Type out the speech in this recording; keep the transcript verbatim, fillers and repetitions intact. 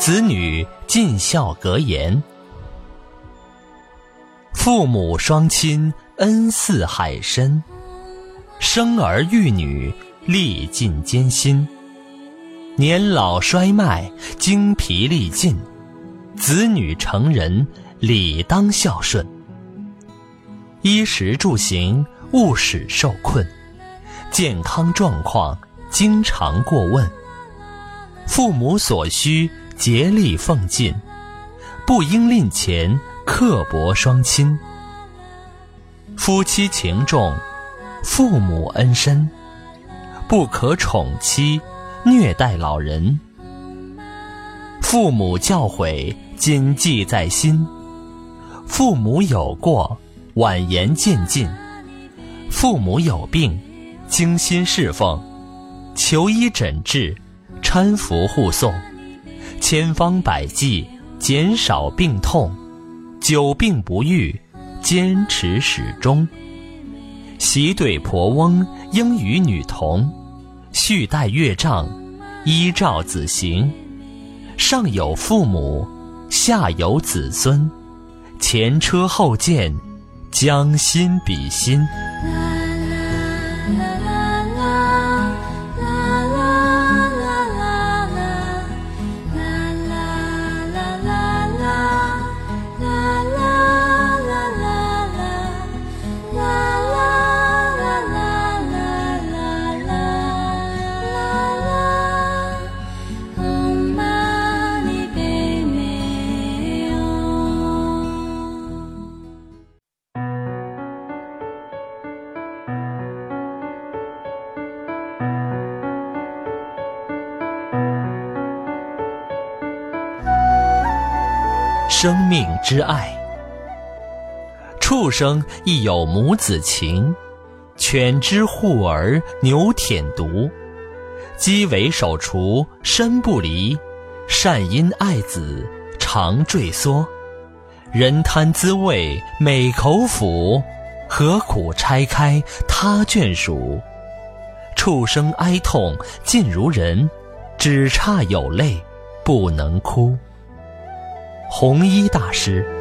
子女尽孝格言。父母双亲恩似海深，生儿育女历尽艰辛。年老衰迈精疲力尽，子女成人理当孝顺。衣食住行勿使受困，健康状况经常过问。父母所需竭力奉尽，不应吝钱刻薄双亲。夫妻情重，父母恩深，不可宠妻虐待老人。父母教诲谨记在心，父母有过婉言渐进。父母有病精心侍奉，求医诊治，搀扶护送，千方百计减少病痛，久病不愈坚持始终。习对婆翁应与女同，续带岳丈依照子行。上有父母，下有子孙，前车后鉴，将心比心。生命之爱，畜生亦有母子情，犬之护儿，牛舔犊。鸡尾手厨身不离，善因爱子常坠缩。人贪滋味美口腹，何苦拆开他眷属。畜生哀痛尽如人，只差有泪不能哭。弘一大师。